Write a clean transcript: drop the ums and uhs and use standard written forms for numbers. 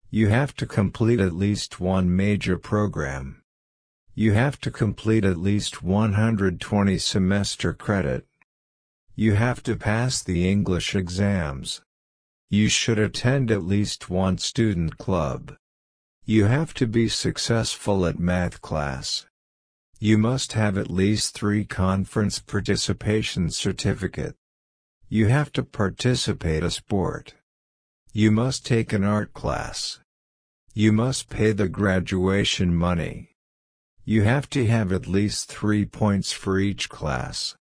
You have to complete at least one major program. You have to complete at least 120 semester credit. You have to pass the English exams. You should attend at least one student club. You have to be successful at math class. You must have at least 3 conference participation certificate. You have to participate a sport. You must take an art class. You must pay the graduation money. You have to have at least 3 points for each class.